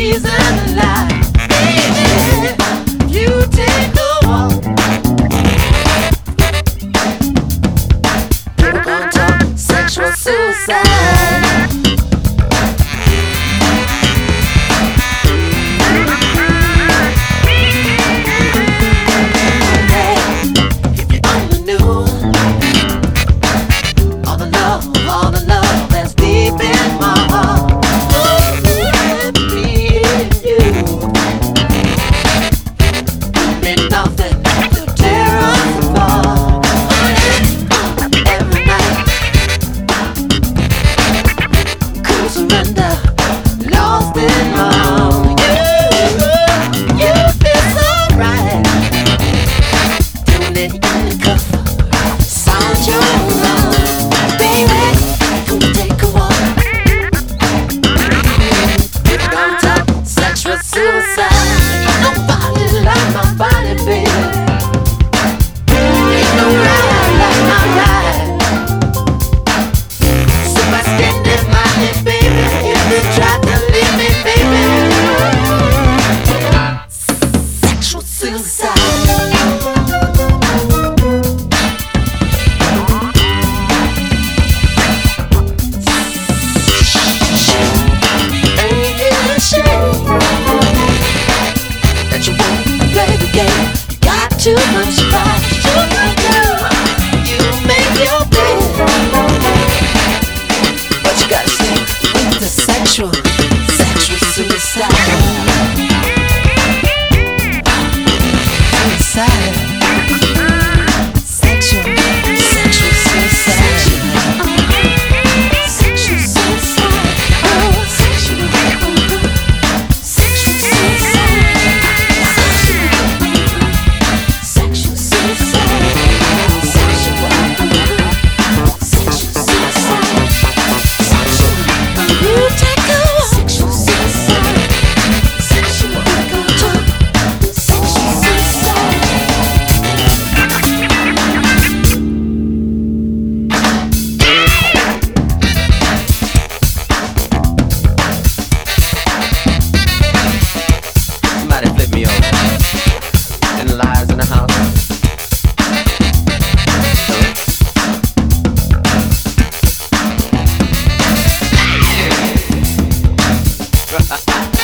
reason life. Baby, you take a walk. People gonna talk sexual suicide. Too much fun, you make your bed, but you gotta stay with the sexual suicide. Suicide. Sexual suicide. Sexual suicide. Oh, sexual suicide. Ha ha ha.